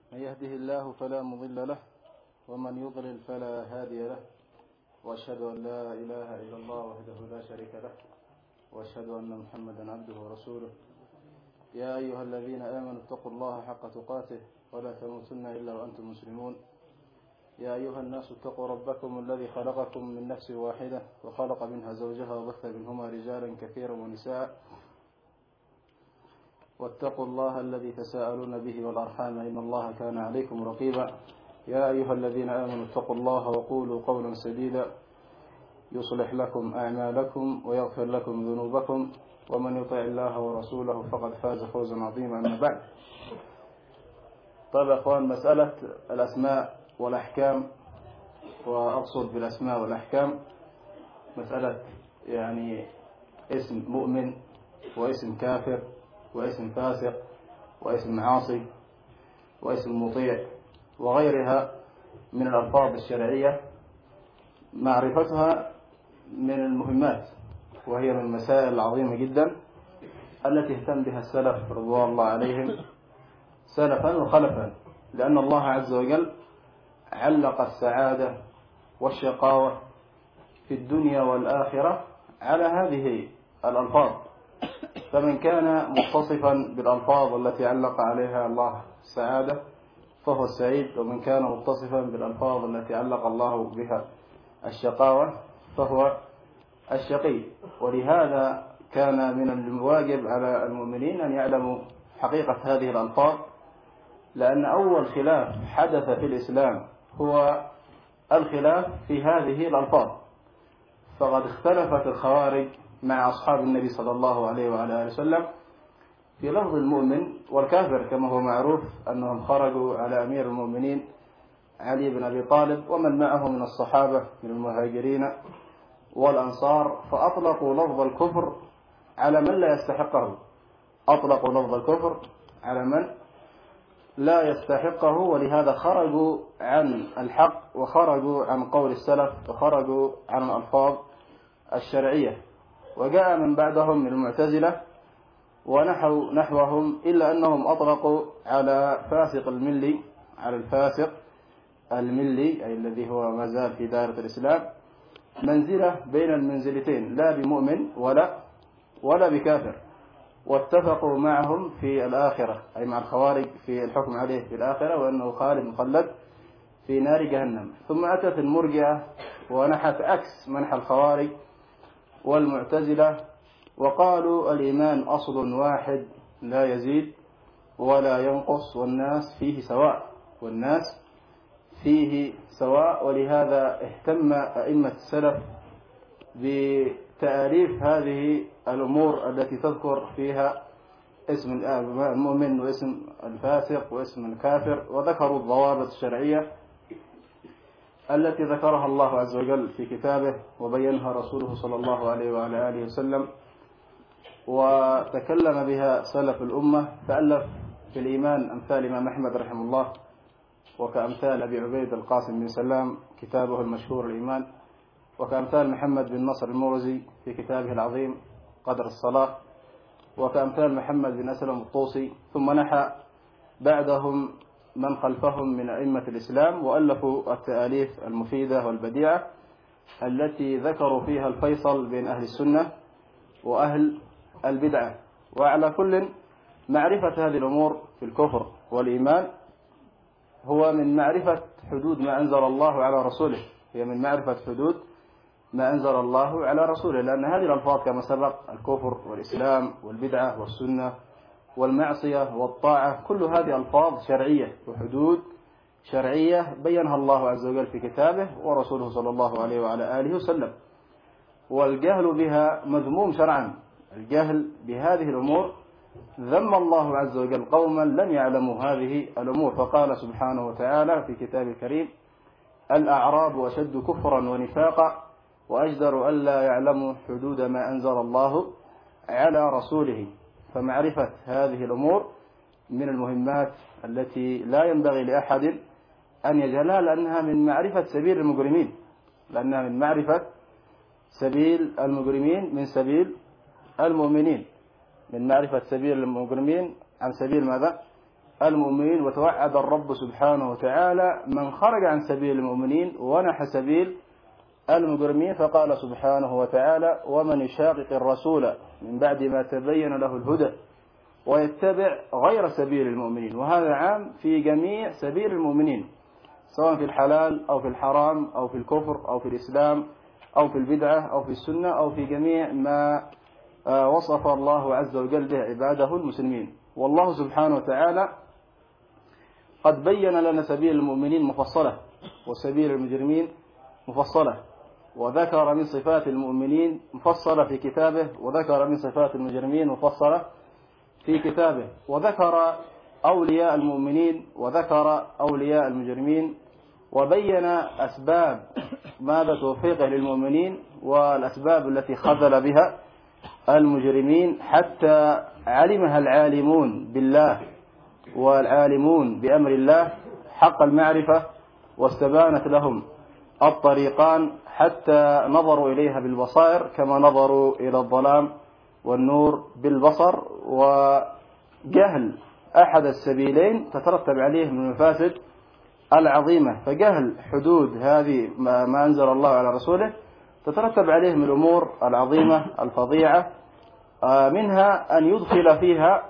من يهده الله فلا مضل له ومن يضلل فلا هادي له، وأشهد أن لا إله إلا الله وحده لا شريك له، وأشهد أن محمدا عبده ورسوله. يا أيها الذين آمنوا اتقوا الله حق تقاته ولا تموتن إلا وأنتم مسلمون. يا أيها الناس اتقوا ربكم الذي خلقكم من نفس واحدة وخلق منها زوجها وبث منهما رجالا كثيرا ونساء، واتقوا الله الذي تساءلون به والأرحام إن الله كان عليكم رقيبا. يا أيها الذين آمنوا اتقوا الله وقولوا قولا سديدا يصلح لكم أعمالكم ويغفر لكم ذنوبكم، ومن يطع الله ورسوله فقد فاز فوزا عظيما. أما بعد، طيب يا أخوان، مسألة الأسماء والأحكام، وأقصد بالأسماء والأحكام مسألة يعني اسم مؤمن واسم كافر واسم فاسق واسم عاصي واسم مطيع وغيرها من الألفاظ الشرعية، معرفتها من المهمات، وهي من المسائل العظيمة جدا التي اهتم بها السلف رضوان الله عليهم سلفا وخلفا، لأن الله عز وجل علق السعادة والشقاوة في الدنيا والآخرة على هذه الألفاظ، فمن كان متصفا بالألفاظ التي علق عليها الله السعادة فهو السعيد، ومن كان متصفا بالألفاظ التي علق الله بها الشقاوة فهو الشقي. ولهذا كان من الواجب على المؤمنين أن يعلموا حقيقة هذه الألفاظ، لأن أول خلاف حدث في الإسلام هو الخلاف في هذه الألفاظ، فقد اختلفت الخوارج مع أصحاب النبي صلى الله عليه وعلى آله وسلم في لفظ المؤمن والكافر، كما هو معروف أنهم خرجوا على أمير المؤمنين علي بن أبي طالب ومن معه من الصحابة من المهاجرين والأنصار، فأطلقوا لفظ الكفر على من لا يستحقه، أطلقوا لفظ الكفر على من لا يستحقه، ولهذا خرجوا عن الحق وخرجوا عن قول السلف وخرجوا عن الألفاظ الشرعية. وجاء من بعدهم من المعتزلة ونحوهم، إلا أنهم أطلقوا على فاسق الملي، على الفاسق الملي أي الذي هو ما زال في دائرة الإسلام منزلة بين المنزلتين، لا بمؤمن ولا بكافر، واتفقوا معهم في الآخرة أي مع الخوارج في الحكم عليه في الآخرة وأنه خالد مخلد في نار جهنم. ثم أتت المرجئة ونحت عكس منح الخوارج والمعتزلة، وقالوا الإيمان أصل واحد لا يزيد ولا ينقص والناس فيه سواء. ولهذا اهتم أئمة السلف بتأليف هذه الأمور التي تذكر فيها اسم المؤمن واسم الفاسق واسم الكافر، وذكروا الضوابط الشرعية التي ذكرها الله عز وجل في كتابه وبينها رسوله صلى الله عليه وعلى آله وسلم، وتكلم بها سلف الأمة، فألف في الإيمان أمثال الإمام أحمد رحمه الله، وكأمثال أبي عبيد القاسم بن سلام كتابه المشهور الإيمان، وكأمثال محمد بن نصر المروزي في كتابه العظيم قدر الصلاة، وكأمثال محمد بن أسلم الطوسي. ثم نحى بعدهم من خلفهم من أئمة الإسلام وألفوا التآليف المفيدة والبديعة التي ذكروا فيها الفيصل بين أهل السنة وأهل البدعة. وعلى كل معرفة هذه الأمور في الكفر والإيمان هو من معرفة حدود ما أنزل الله على رسوله، هي من معرفة حدود ما أنزل الله على رسوله، لأن هذه الألفاظ كما سبق الكفر والإسلام والبدعة والسنة والمعصية والطاعة كل هذه ألفاظ شرعية وحدود شرعية بينها الله عز وجل في كتابه ورسوله صلى الله عليه وعلى آله وسلم، والجهل بها مذموم شرعا. الجهل بهذه الأمور ذم الله عز وجل قوما لم يعلموا هذه الأمور، فقال سبحانه وتعالى في كتاب الكريم: الأعراب أشد كفرا ونفاقا وأجدر ألا يعلموا حدود ما أنزل الله على رسوله. فمعرفة هذه الأمور من المهمات التي لا ينبغي لأحد أن يجهلها، لأنها من معرفة سبيل المجرمين، لأنها من معرفة سبيل المجرمين من سبيل المؤمنين، من معرفة سبيل المجرمين عن سبيل ماذا؟ المؤمنين، وتوعد الرب سبحانه وتعالى من خرج عن سبيل المؤمنين ونحى سبيل المجرمين، فقال سبحانه وتعالى: ومن يشاقق الرسول من بعد ما تبين له الهدى ويتبع غير سبيل المؤمنين. وهذا عام في جميع سبيل المؤمنين، سواء في الحلال أو في الحرام أو في الكفر أو في الإسلام أو في البدعة أو في السنة أو في جميع ما وصف الله عز وجل به عباده المسلمين. والله سبحانه وتعالى قد بين لنا سبيل المؤمنين مفصلة وسبيل المجرمين مفصلة، وذكر من صفات المؤمنين مفصلة في كتابه، وذكر من صفات المجرمين مفصلة في كتابه، وذكر أولياء المؤمنين وذكر أولياء المجرمين، وبين أسباب ماذا توفيقه للمؤمنين والأسباب التي خذل بها المجرمين، حتى علمها العالمون بالله والعالمون بأمر الله حق المعرفة، واستبانت لهم الطريقان حتى نظروا إليها بالبصائر كما نظروا إلى الظلام والنور بالبصر. وجهل أحد السبيلين تترتب عليه من المفاسد العظيمة، فجهل حدود هذه ما أنزل الله على رسوله تترتب عليه من الأمور العظيمة الفظيعة، منها أن يدخل فيها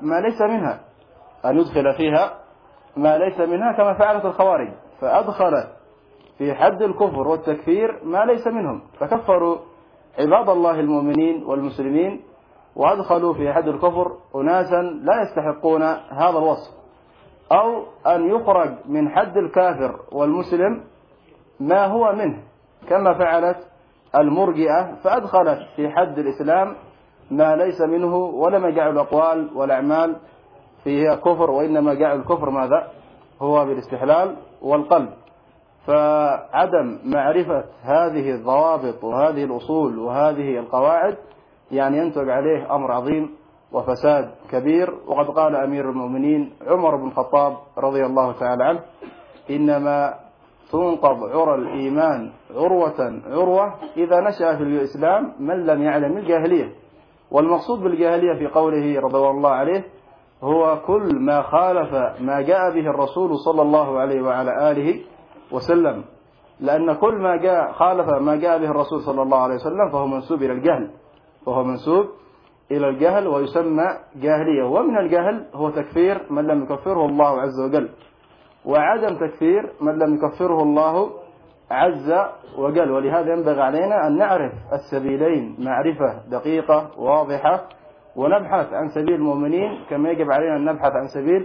ما ليس منها كما فعلت الخوارج، فأدخلت في حد الكفر والتكفير ما ليس منهم، فكفروا عباد الله المؤمنين والمسلمين، وأدخلوا في حد الكفر أناسا لا يستحقون هذا الوصف، أو أن يخرج من حد الكافر والمسلم ما هو منه، كما فعلت المرجئة، فأدخلت في حد الإسلام ما ليس منه، ولم جعل الأقوال والأعمال فيها كفر، وإنما جعل الكفر ماذا؟ هو بالاستحلال والقلب. فعدم معرفة هذه الضوابط وهذه الأصول وهذه القواعد يعني ينتج عليه أمر عظيم وفساد كبير. وقد قال أمير المؤمنين عمر بن الخطاب رضي الله تعالى عنه: إنما تنقض عرى الإيمان عروة إذا نشأ في الإسلام من لم يعلم الجاهلية. والمقصود بالجاهلية في قوله رضي الله عليه هو كل ما خالف ما جاء به الرسول صلى الله عليه وعلى آله وسلم، لأن كل ما خالف ما جاء به الرسول صلى الله عليه وسلم فهو منسوب إلى الجهل ويسمى جاهلية. ومن الجهل هو تكفير من لم يكفره الله عز وجل، وعدم تكفير من لم يكفره الله عز وجل. ولهذا ينبغي علينا أن نعرف السبيلين معرفة دقيقة واضحة، ونبحث عن سبيل المؤمنين كما يجب علينا أن نبحث عن سبيل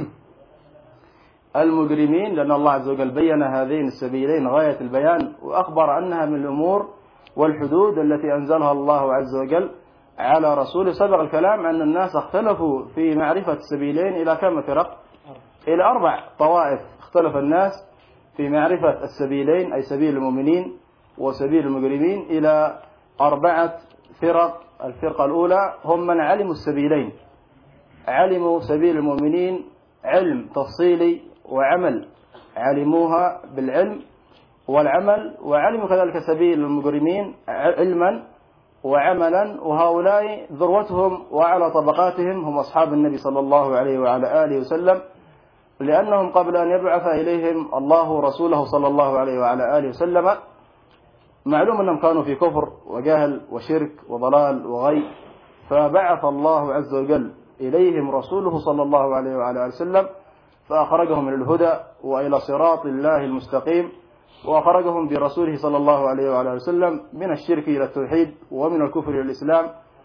المجرمين، لأن الله عز وجل بين هذين السبيلين غاية البيان، وأخبر أنها من الأمور والحدود التي أنزلها الله عز وجل على رسوله. سبق الكلام أن الناس اختلفوا في معرفة السبيلين إلى كم فرق؟ إلى 4 طوائف. اختلف الناس في معرفة السبيلين أي سبيل المؤمنين وسبيل المجرمين إلى 4 فرق. الفرقة الأولى هم من علموا السبيلين، علموا سبيل المؤمنين علم تفصيلي وعمل، علموها بالعلم والعمل، وعلموا كذلك سبيل المجرمين علما وعملا. وهؤلاء ذروتهم وأعلى طبقاتهم هم أصحاب النبي صلى الله عليه وعلى آله وسلم، لأنهم قبل أن يبعث إليهم الله رسوله صلى الله عليه وعلى آله وسلم معلوم أنهم كانوا في كفر وجهل وشرك وضلال وغي، فبعث الله عز وجل إليهم رسوله صلى الله عليه وعلى آله وسلم، فأخرجهم من الهدى وإلى صراط الله المستقيم، وأخرجهم برسوله صلى الله عليه وعلى آله وسلم من الشرك إلى التوحيد، ومن الكفر إلى الإسلام،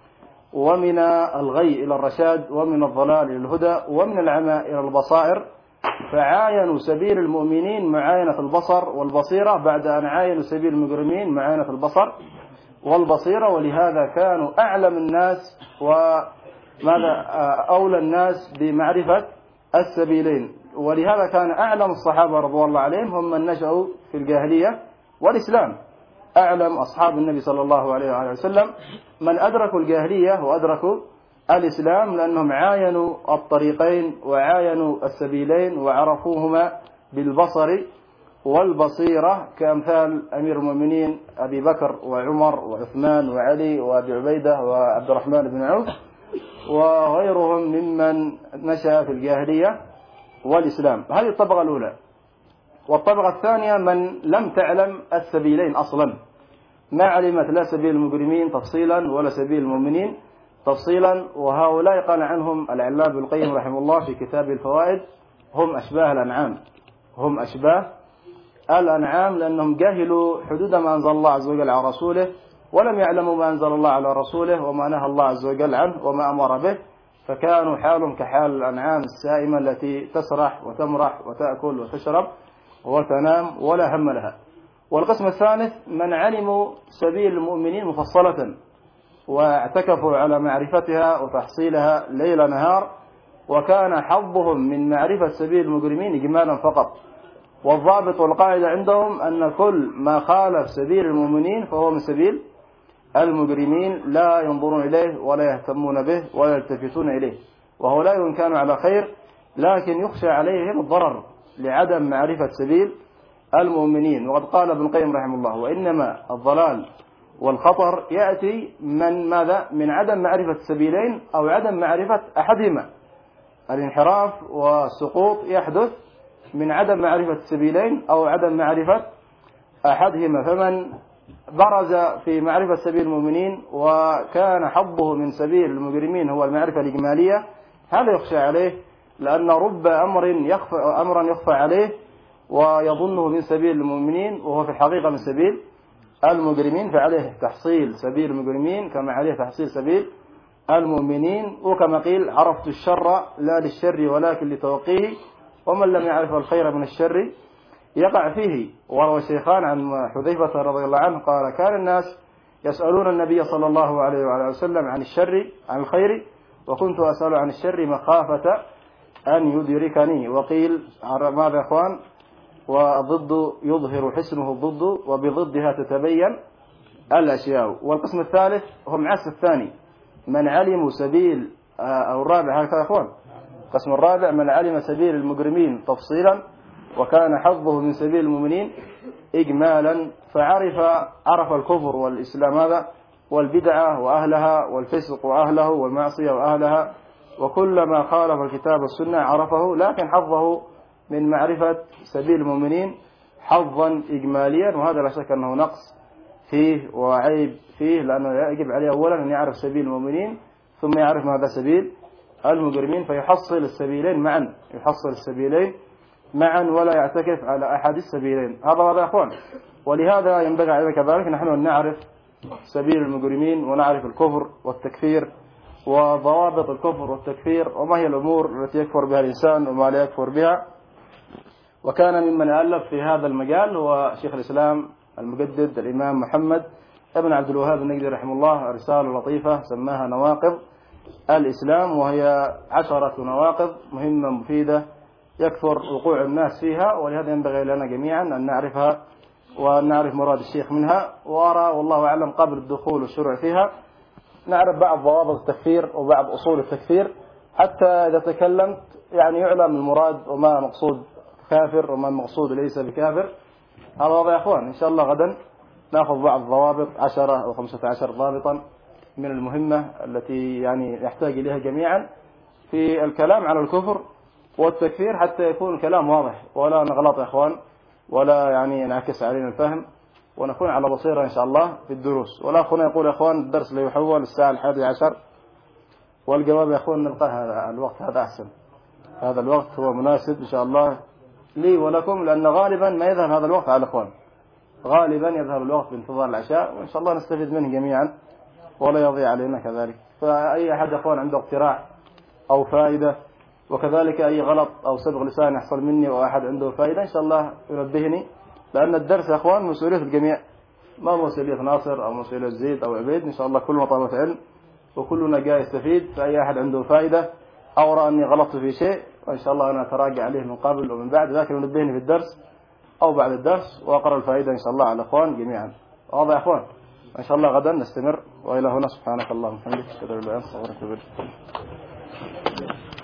ومن الغي إلى الرشاد، ومن الضلال إلى الهدى، ومن العمى إلى البصائر. فعاينوا سبيل المؤمنين معاينة البصر والبصيرة بعد أن عاينوا سبيل المجرمين معاينة البصر والبصيرة. ولهذا كانوا أعلم الناس وماذا أولى الناس بمعرفة السبيلين. ولهذا كان أعلم الصحابة رضوان الله عليهم هم من نشأوا في الجاهلية والإسلام. أعلم أصحاب النبي صلى الله عليه وآله وسلم من أدركوا الجاهلية وأدركوا الإسلام، لأنهم عاينوا الطريقين وعاينوا السبيلين وعرفوهما بالبصر والبصيرة، كأمثال أمير المؤمنين أبي بكر وعمر وعثمان وعلي وأبي عبيدة وعبد الرحمن بن عوف وغيرهم ممن نشأ في الجاهلية والإسلام. هذه الطبقة الأولى. والطبقة الثانية من لم تعلم السبيلين أصلا، ما علمت لا سبيل المجرمين تفصيلا ولا سبيل المؤمنين تفصيلا، وهؤلاء قال عنهم العلامة ابن القيم رحمه الله في كتاب الفوائد: هم أشباه الأنعام. هم أشباه الأنعام، لأنهم جاهلوا حدود ما أنزل الله عز وجل على رسوله، ولم يعلموا ما أنزل الله على رسوله وما نهى الله عز وجل عنه وما أمر به، فكانوا حالهم كحال الأنعام السائمة التي تسرح وتمرح وتأكل وتشرب وتنام ولا هم لها. والقسم الثالث من علموا سبيل المؤمنين مفصلة واعتكفوا على معرفتها وتحصيلها ليل نهار، وكان حظهم من معرفة سبيل المجرمين إجمالا فقط. والضابط والقاعدة عندهم أن كل ما خالف سبيل المؤمنين فهو من سبيل المجرمين، لا ينظرون إليه ولا يهتمون به ولا يلتفتون إليه. وهؤلاء إن كانوا على خير، لكن يخشى عليهم الضرر لعدم معرفة سبيل المؤمنين. وقد قال ابن القيم رحمه الله: وإنما الضلال والخطر يأتي من ماذا؟ من عدم معرفة السبيلين أو عدم معرفة أحدهما. الانحراف والسقوط يحدث من عدم معرفة السبيلين أو عدم معرفة أحدهما. فمن برز في معرفة سبيل المؤمنين وكان حظه من سبيل المجرمين هو المعرفة الإجمالية، هذا يخشى عليه، لأن رب أمرا يخفى عليه ويظنه من سبيل المؤمنين وهو في الحقيقة من سبيل المجرمين. فعليه تحصيل سبيل المجرمين كما عليه تحصيل سبيل المؤمنين. وكما قيل: عرفت الشر لا للشر ولكن لتوقيه، ومن لم يعرف الخير من الشر يقع فيه. وروى الشيخان عن حذيفة رضي الله عنه قال: كان الناس يسألون النبي صلى الله عليه وعلى وسلم عن الشر عن الخير، وكنت أسأل عن الشر مخافة أن يدركني. وقيل ماذا يا أخوان؟ والضد يظهر حسنه الضد، وبضدها تتبين الأشياء. والقسم الثالث هم عكس الثاني، من علموا سبيل أو الرابع هكذا يا أخوان. القسم الرابع من علم سبيل المجرمين تفصيلا وكان حظه من سبيل المؤمنين إجمالا، عرف الكفر والإسلام هذا والبدعة وأهلها والفسق وأهله والمعصية وأهلها، وكل ما خالف الكتاب والسنة عرفه، لكن حظه من معرفة سبيل المؤمنين حظا إجماليا. وهذا لا شك أنه نقص فيه وعيب فيه، لأنه يجب عليه أولا أن يعرف سبيل المؤمنين ثم يعرف ماذا سبيل المجرمين، فيحصل السبيلين معا، يحصل السبيلين معا ولا يعتكف على أحد السبيلين. هذا يا أخوان. ولهذا ينبغي علينا كذلك نحن أن نعرف سبيل المجرمين ونعرف الكفر والتكفير وضوابط الكفر والتكفير، وما هي الأمور التي يكفر بها الإنسان وما لا يكفر بها. وكان ممن ألف في هذا المجال هو شيخ الإسلام المجدد الإمام محمد ابن عبد الوهاب النجدي رحمه الله، رسالة لطيفة سماها نواقض الإسلام، وهي 10 نواقض مهمة مفيدة يكثر وقوع الناس فيها، ولهذا ينبغي لنا جميعا أن نعرفها وأن نعرف مراد الشيخ منها. وأرى والله أعلم قبل الدخول والشروع فيها نعرف بعض ضوابط التكفير وبعض أصول التكفير، حتى إذا تكلمت يعني يعلم المراد وما مقصود كافر وما المقصود ليس بكافر. هذا واضح يا أخوان. إن شاء الله غدا نأخذ بعض الضوابط 10 أو 15 ضابطا من المهمة التي يعني يحتاج إليها جميعا في الكلام على الكفر والتكفير، حتى يكون الكلام واضح ولا نغلط يا أخوان، ولا يعني ينعكس علينا الفهم، ونكون على بصيرة إن شاء الله في الدروس. ولا أخونا يقول يا أخوان الدرس لا يحول الساعة 11، والجواب يا أخوان نبقى هذا الوقت هذا أحسن، هذا الوقت هو مناسب إن شاء الله لي ولكم، لأن غالبا ما يذهب هذا الوقت على الأخوان، غالبا يذهب الوقت بانتظار العشاء، وإن شاء الله نستفيد منه جميعا ولا يضيع علينا كذلك. فأي أحد أخوان عنده اقتراح أو فائدة، وكذلك أي غلط أو سبق لسان يحصل مني أو أحد عنده فائدة إن شاء الله ينبهني، لأن الدرس يا أخوان مسؤولية الجميع، ما مسؤولية ناصر أو مسؤولية زيد أو عبيد. إن شاء الله كلنا طلبة علم وكلنا جاي يستفيد. فأي أحد عنده فائدة أو رأى أني غلطت في شيء وإن شاء الله أنا أتراجع عليه من قبل ومن بعد، لكن ينبهني في الدرس أو بعد الدرس وأقرأ الفائدة إن شاء الله على الأخوان جميعا. واضح يا أخوان؟ إن شاء الله غدا نستمر. وإلى هنا سبحانك اللهم وبحمدك أشهد أن لا إله إلا أنت أستغفرك وأتوب إليك.